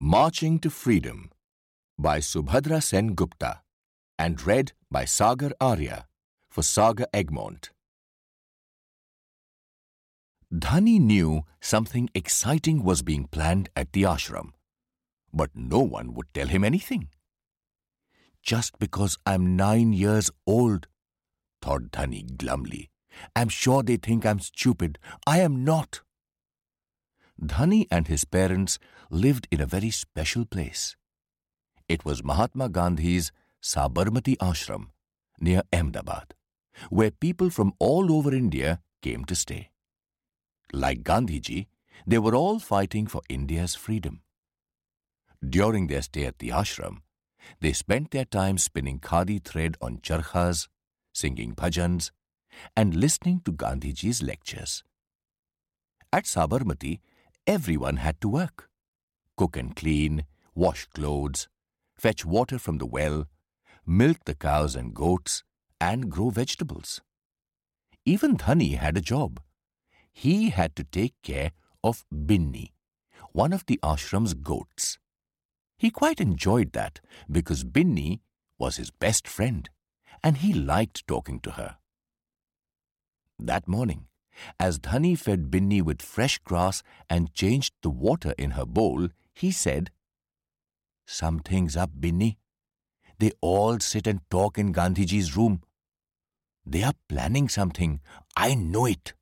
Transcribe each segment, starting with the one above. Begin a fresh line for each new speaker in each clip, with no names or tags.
Marching to Freedom by Subhadra Sen Gupta and read by Sagar Arya for Saga Egmont. Dhani knew something exciting was being planned at the ashram, but no one would tell him anything. Just because I'm 9 years old, thought Dhani glumly. I'm sure they think I'm stupid. I am not. Dhani and his parents lived in a very special place. It was Mahatma Gandhi's Sabarmati Ashram near Ahmedabad, where people from all over India came to stay. Like Gandhiji, they were all fighting for India's freedom. During their stay at the ashram, they spent their time spinning khadi thread on charkhas, singing bhajans, and listening to Gandhiji's lectures. At Sabarmati, everyone had to work. Cook and clean, wash clothes, fetch water from the well, milk the cows and goats, and grow vegetables. Even Dhani had a job. He had to take care of Binni, one of the ashram's goats. He quite enjoyed that because Binni was his best friend and he liked talking to her. That morning, as Dhani fed Binni with fresh grass and changed the water in her bowl, he said, "Something's up, Binni. They all sit and talk in Gandhiji's room. They are planning something. I know it."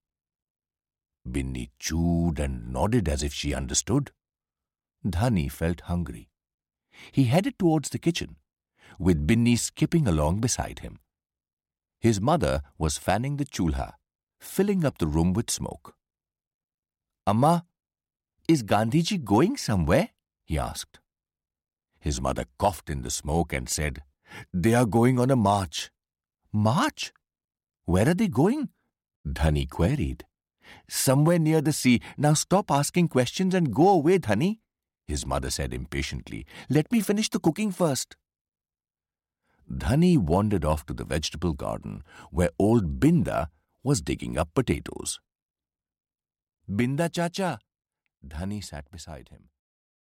Binni chewed and nodded as if she understood. Dhani felt hungry. He headed towards the kitchen, with Binni skipping along beside him. His mother was fanning the chulha, filling up the room with smoke. "Amma, is Gandhiji going somewhere?" he asked. His mother coughed in the smoke and said, "They are going on a march." "March? Where are they going?" Dhani queried. "Somewhere near the sea. Now stop asking questions and go away, Dhani," his mother said impatiently. "Let me finish the cooking first." Dhani wandered off to the vegetable garden where old Binda was digging up potatoes. "Binda Chacha," Dhani sat beside him.